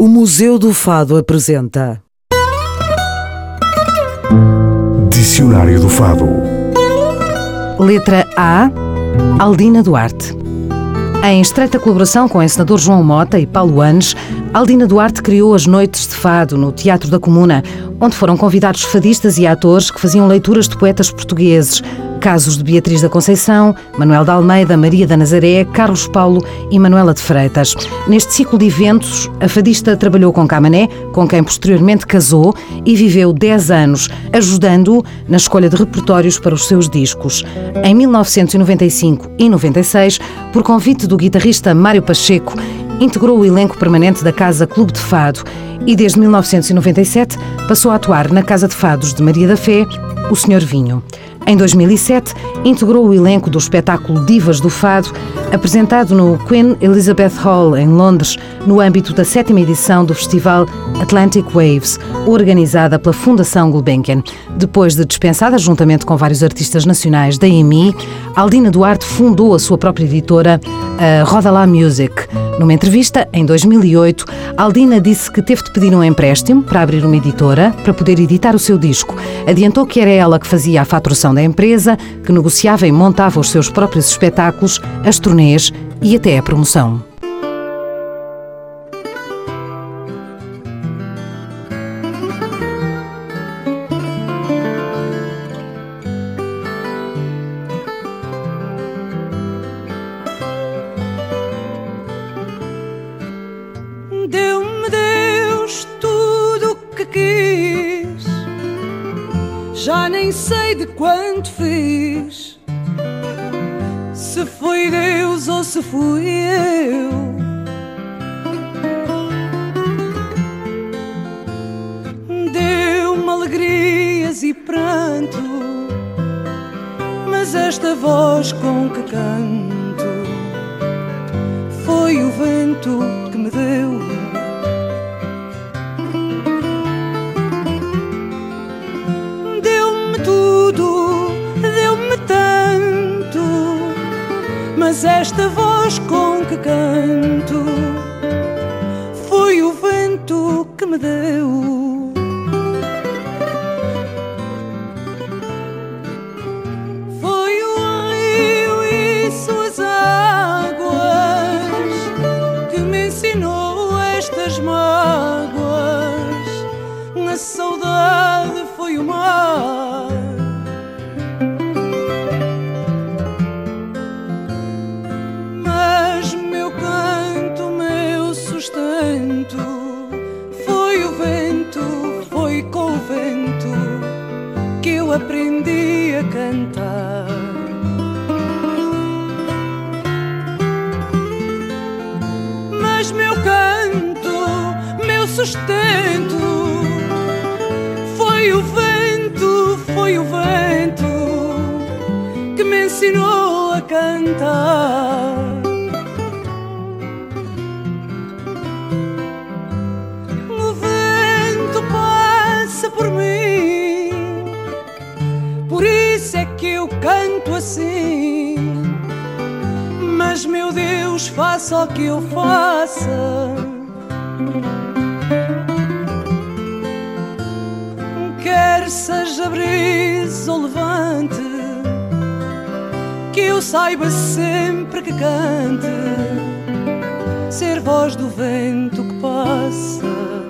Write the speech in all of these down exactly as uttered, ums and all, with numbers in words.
O Museu do Fado apresenta Dicionário do Fado. Letra A. Aldina Duarte. Em estreita colaboração com o encenador João Mota e Paulo Anes, Aldina Duarte criou as Noites de Fado no Teatro da Comuna, onde foram convidados fadistas e atores que faziam leituras de poetas portugueses, casos de Beatriz da Conceição, Manuel de Almeida, Maria da Nazaré, Carlos Paulo e Manuela de Freitas. Neste ciclo de eventos, a fadista trabalhou com Camané, com quem posteriormente casou, e viveu dez anos, ajudando-o na escolha de repertórios para os seus discos. Em mil novecentos e noventa e cinco e noventa e seis, por convite do guitarrista Mário Pacheco, integrou o elenco permanente da Casa Clube de Fado e desde mil novecentos e noventa e sete passou a atuar na Casa de Fados de Maria da Fé, o senhor Vinho. Em dois mil e sete, integrou o elenco do espetáculo Divas do Fado, apresentado no Queen Elizabeth Hall, em Londres, no âmbito da sétima edição do festival Atlantic Waves, organizada pela Fundação Gulbenkian. Depois de dispensada juntamente com vários artistas nacionais da E M I, Aldina Duarte fundou a sua própria editora, a Rodalá Music. Numa entrevista, em dois mil e oito, Aldina disse que teve de pedir um empréstimo para abrir uma editora para poder editar o seu disco. Adiantou que era ela que fazia a faturação da empresa, que negociava e montava os seus próprios espetáculos, as turnês e até a promoção. Deu-me Deus tudo o que quis, já nem sei de quanto fiz, se foi Deus ou se fui eu. Deu-me alegrias e pranto, mas esta voz com que canto foi o vento que me deu. Deu-me tudo, deu-me tanto, mas esta voz com que canto foi o vento que me deu. Foi o rio e suas águas que me ensinou estas mágoas. A saudade foi o mar, mas meu canto, meu sustento foi o vento, foi com o vento que eu aprendi a cantar. Mas meu canto, meu sustento foi o vento, foi o vento que me ensinou a cantar. O vento passa por mim, por isso é que eu canto assim. Mas meu Deus, faça o que eu faça, quer seja brisa ou levante, que eu saiba sempre que cante, ser voz do vento que passa.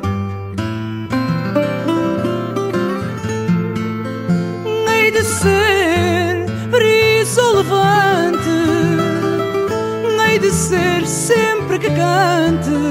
Hei de ser brisa ou levante, hei de ser sempre que cante,